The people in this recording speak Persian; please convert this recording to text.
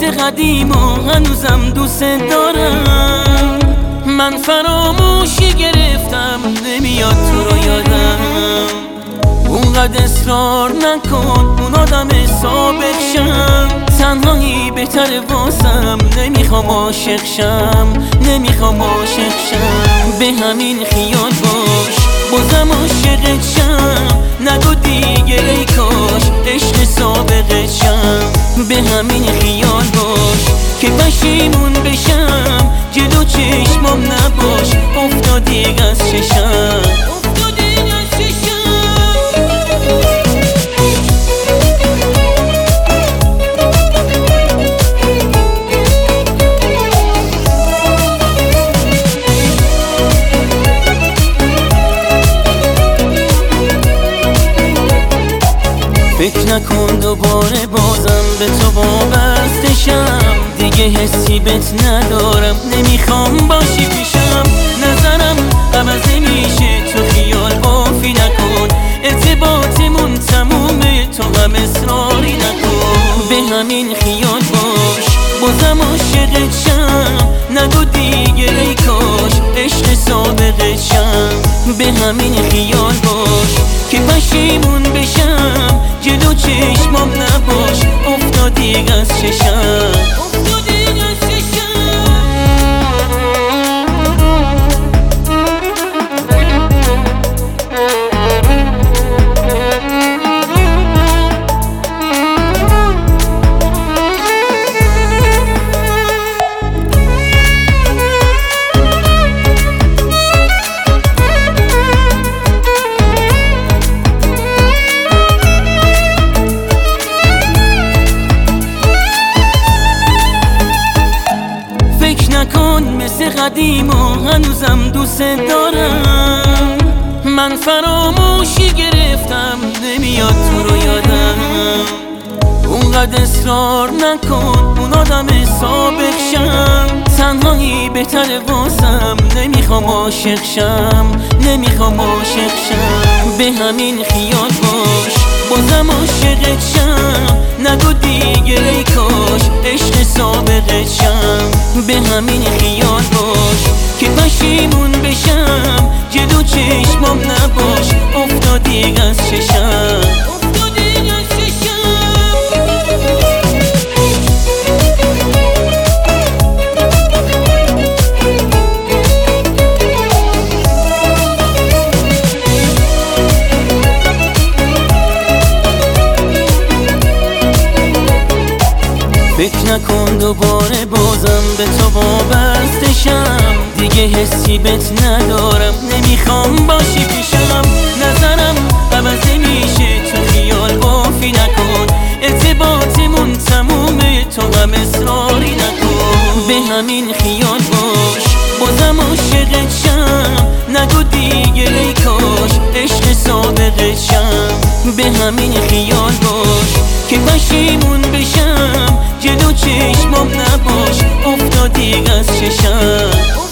مثل قدیم و هنوزم دوست دارم. من فراموشی گرفتم نمیاد تو رو یادم. اونقدر اصرار نکن اون آدم سابق شم. تنهایی بهتره واسم، نمیخوام عاشق شم، نمیخوام عاشق شم. به همین خیال باش بازم عاشقت شم. نگو دیگه ای کاش عشق سابقت شم. به همین خیال باش که پشیمون بشم. جلو چشمام نباش افتادی از چشم. فکر نکن دوباره بازم به تو وابسته شم. دیگه حسی بهت ندارم، نمیخوام باشی پیشم. نظرم عوض نمیشه، تو خیال بافی نکن. ارتباطمون تمومه، تو هم اصراری نکن. به همین خیال باش بازم عاشقت شم. نگو دیگه ای کاش عشق سابقت شم. به همین خیال باش که پشیمون بشم. جلو چشمام نباش افتادی از چشم. نکن مثل قدیم و هنوزم دوست دارم. من فراموشی گرفتم نمیاد تو رو یادم. اونقدر اصرار نکن اون آدم سابق شم. تنهایی بهتره واسم، نمیخوام عاشق شم، نمیخوام عاشق شم. به همین خیال باش بازم عاشقت شم. نگو دیگه ای کاش عشق سابقت شم. به همین خیال باش که پشیمون بشم. جلو چشمام نباش افتادی از چشم. فکر نکن دوباره بازم به تو وابسته شم. دیگه حسی بهت ندارم، نمیخوام باشی پیشم. نظرم عوض نمیشه، تو خیال بافی نکن. ارتباطمون تمومه، تو هم اصراری نکن. به همین خیال باش بازم عاشقت شم. نگو دیگه ای کاش عشق سابقت شم. به همین خیال باش که پشیمون بشم. جلو چشمام نباش افتادی از چشم.